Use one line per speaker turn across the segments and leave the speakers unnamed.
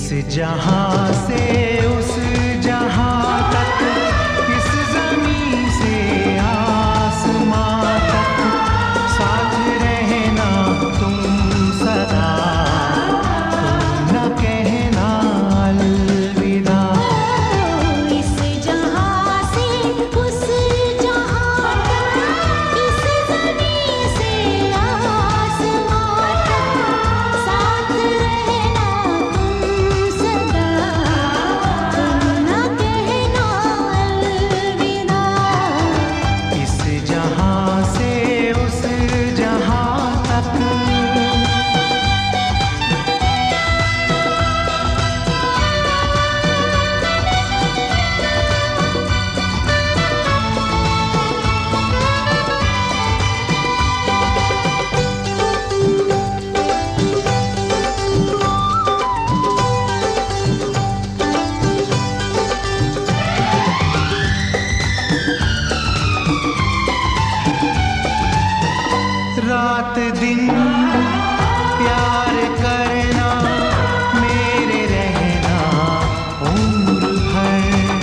जहां से उस जहां तक, इस जमीन से आसमां तक, साथ रहना तुम सदा, तुम न कहना अलविदा।
इस जहां से उस जहां तक, इस जमीन से आसमां तक, साथ रहना तुम सदा, तुम न कहना अलविदा।
इस जहां से उस जहां तक। रात दिन प्यार करना, मेरे रहना उम्र भर।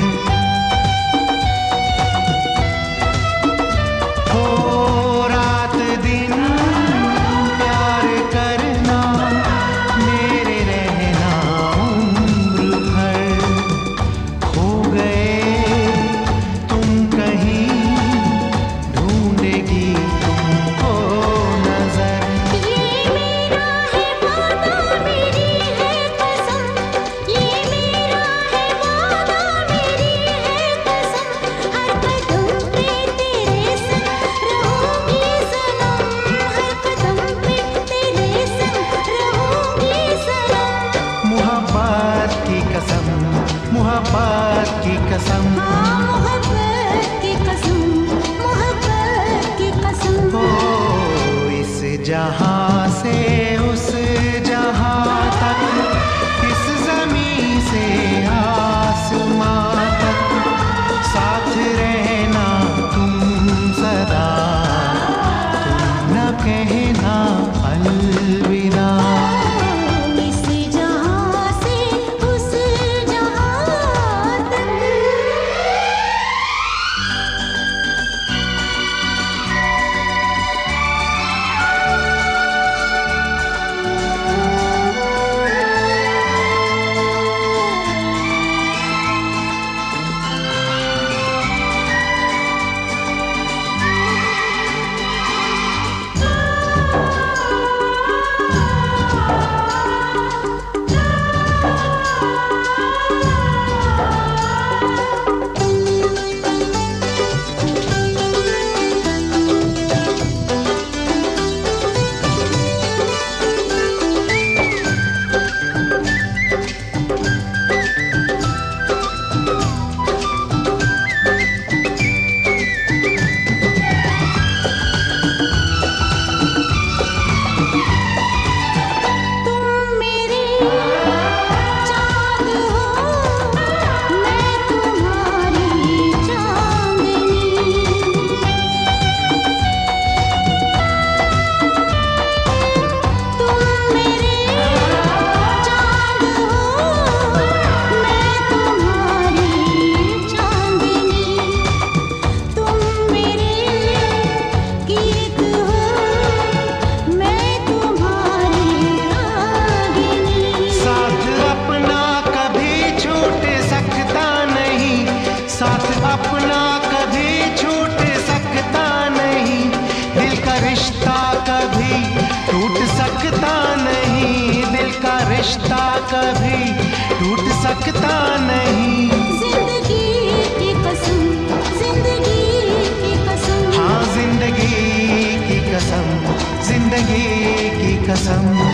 हो रात दिन प्यार करना, मेरे रहना उम्र भर। खो गए तुम कहीं, ढूंढेगी तुमको नजर।
ये मेरा है वादा, मेरी है कसम, ये मेरा है वादा, मेरी है कसम, हर कदम पे तेरे संग रहूंगी सनम, हर कदम पे तेरे संग रहूंगी सनम।
मोहब्बत की कसम, मोहब्बत की कसम।
हाँ, मोहब्बत की कसम, मोहब्बत की कसम।
ओ इस जहां से उस जहां तक, इस जमीन से आसमां तक, साथ रहना तुम सदा, तुम न कहना अलविदा।
इस जहां से उस जहां तक। तुम मेरे चाँद हो, मैं तुम्हारी चाँदनी। तुम मेरे चाँद हो, मैं तुम्हारी चाँदनी। तुम मेरे गीत हो, मैं तुम्हारी रागिनी।
साथ अपना कभी छूट सकता नहीं, साथ अपना कभी छूट सकता नहीं, दिल का रिश्ता कभी टूट सकता नहीं, दिल का रिश्ता कभी टूट सकता नहीं।
जिंदगी की कसम, जिंदगी की कसम।
हाँ जिंदगी की कसम, जिंदगी की कसम।